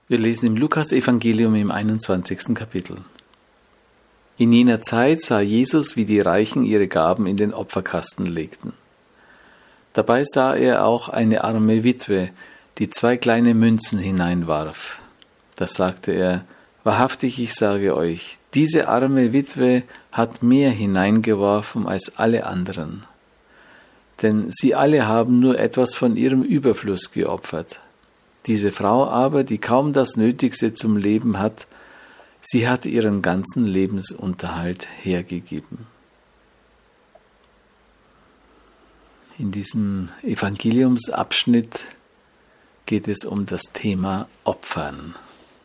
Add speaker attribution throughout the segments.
Speaker 1: Wir lesen im Lukas-Evangelium im 21. Kapitel. In jener Zeit sah Jesus, wie die Reichen ihre Gaben in den Opferkasten legten. Dabei sah er auch eine arme Witwe, die 2 kleine Münzen hineinwarf. Da sagte er: Wahrhaftig, ich sage euch, diese arme Witwe hat mehr hineingeworfen als alle anderen. Denn sie alle haben nur etwas von ihrem Überfluss geopfert. Diese Frau aber, die kaum das Nötigste zum Leben hat, sie hat ihren ganzen Lebensunterhalt hergegeben. In diesem Evangeliumsabschnitt geht es um das Thema Opfern.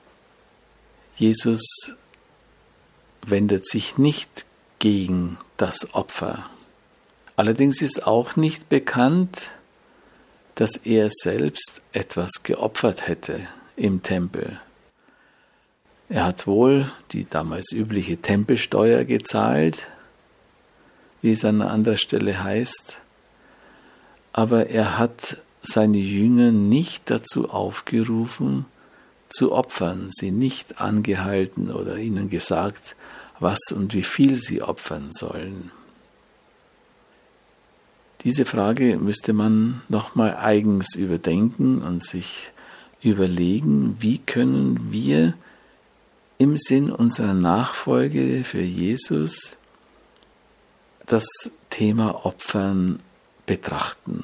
Speaker 1: Jesus wendet sich nicht gegen das Opfer. Allerdings ist auch nicht bekannt, dass er selbst etwas geopfert hätte im Tempel. Er hat wohl die damals übliche Tempelsteuer gezahlt, wie es an anderer Stelle heißt, aber er hat seine Jünger nicht dazu aufgerufen, zu opfern, sie nicht angehalten oder ihnen gesagt, was und wie viel sie opfern sollen. Diese Frage müsste man nochmal eigens überdenken und sich überlegen, wie können wir im Sinn unserer Nachfolge für Jesus das Thema Opfern betrachten.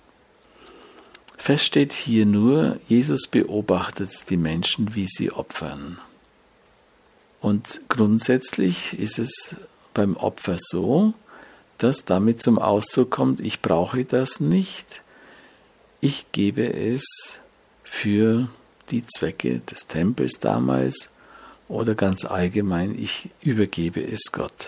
Speaker 1: Fest steht hier nur, Jesus beobachtet die Menschen, wie sie opfern. Und grundsätzlich ist es beim Opfer so, dass damit zum Ausdruck kommt, ich brauche das nicht, ich gebe es für die Zwecke des Tempels damals oder ganz allgemein, ich übergebe es Gott.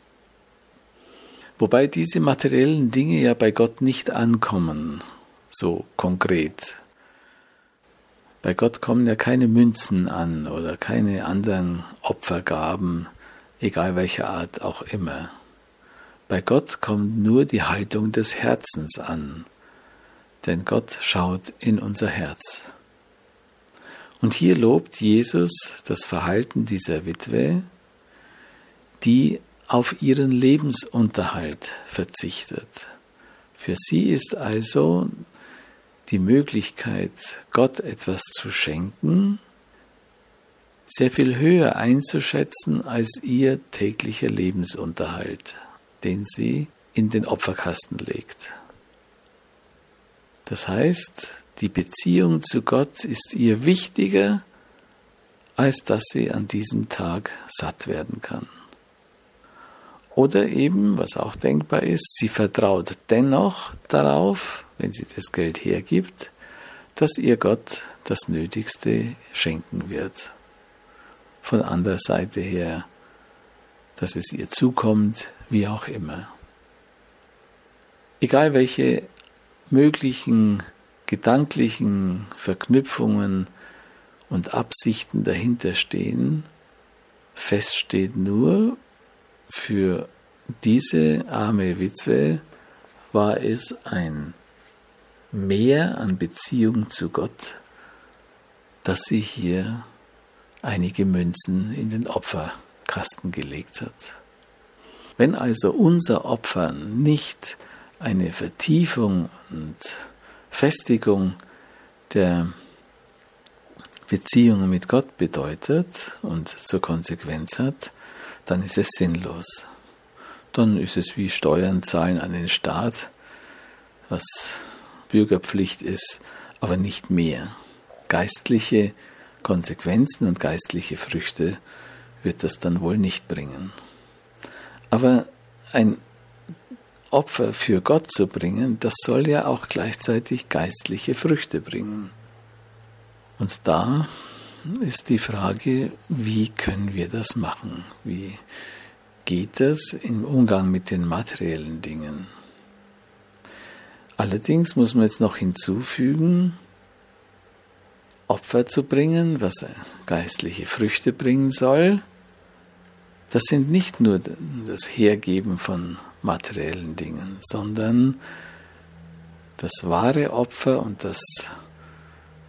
Speaker 1: Wobei diese materiellen Dinge ja bei Gott nicht ankommen, so konkret. Bei Gott kommen ja keine Münzen an oder keine anderen Opfergaben, egal welcher Art auch immer. Bei Gott kommt nur die Haltung des Herzens an, denn Gott schaut in unser Herz. Und hier lobt Jesus das Verhalten dieser Witwe, die auf ihren Lebensunterhalt verzichtet. Für sie ist also die Möglichkeit, Gott etwas zu schenken, sehr viel höher einzuschätzen als ihr täglicher Lebensunterhalt, den sie in den Opferkasten legt. Das heißt, die Beziehung zu Gott ist ihr wichtiger, als dass sie an diesem Tag satt werden kann. Oder eben, was auch denkbar ist, sie vertraut dennoch darauf, wenn sie das Geld hergibt, dass ihr Gott das Nötigste schenken wird. Von anderer Seite her, dass es ihr zukommt, wie auch immer. Egal welche möglichen gedanklichen Verknüpfungen und Absichten dahinter stehen, fest steht nur, für diese arme Witwe war es ein Mehr an Beziehung zu Gott, dass sie hier einige Münzen in den Opferkasten gelegt hat. Wenn also unser Opfern nicht eine Vertiefung und Festigung der Beziehung mit Gott bedeutet und zur Konsequenz hat, dann ist es sinnlos. Dann ist es wie Steuern zahlen an den Staat, was Bürgerpflicht ist, aber nicht mehr. Geistliche Konsequenzen und geistliche Früchte wird das dann wohl nicht bringen. Aber ein Opfer für Gott zu bringen, das soll ja auch gleichzeitig geistliche Früchte bringen. Und da ist die Frage, wie können wir das machen? Wie geht das im Umgang mit den materiellen Dingen? Allerdings muss man jetzt noch hinzufügen, Opfer zu bringen, was geistliche Früchte bringen soll, das sind nicht nur das Hergeben von materiellen Dingen, sondern das wahre Opfer und das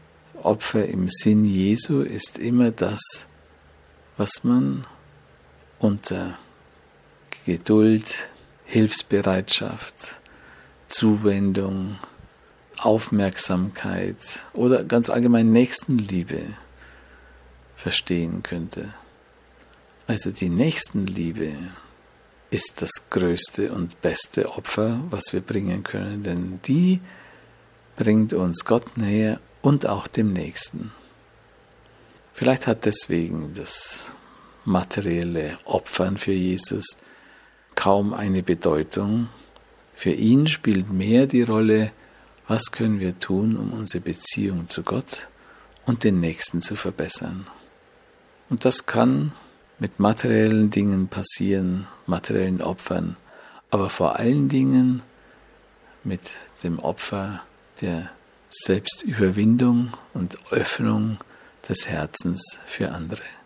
Speaker 1: Opfer im Sinn Jesu ist immer das, was man unter Geduld, Hilfsbereitschaft, Zuwendung, Aufmerksamkeit oder ganz allgemein Nächstenliebe verstehen könnte. Also die Nächstenliebe ist das größte und beste Opfer, was wir bringen können, denn die bringt uns Gott näher und auch dem Nächsten. Vielleicht hat deswegen das materielle Opfern für Jesus kaum eine Bedeutung. Für ihn spielt mehr die Rolle, was können wir tun, um unsere Beziehung zu Gott und den Nächsten zu verbessern. Und das kann mit materiellen Dingen passieren, materiellen Opfern, aber vor allen Dingen mit dem Opfer der Selbstüberwindung und Öffnung des Herzens für andere.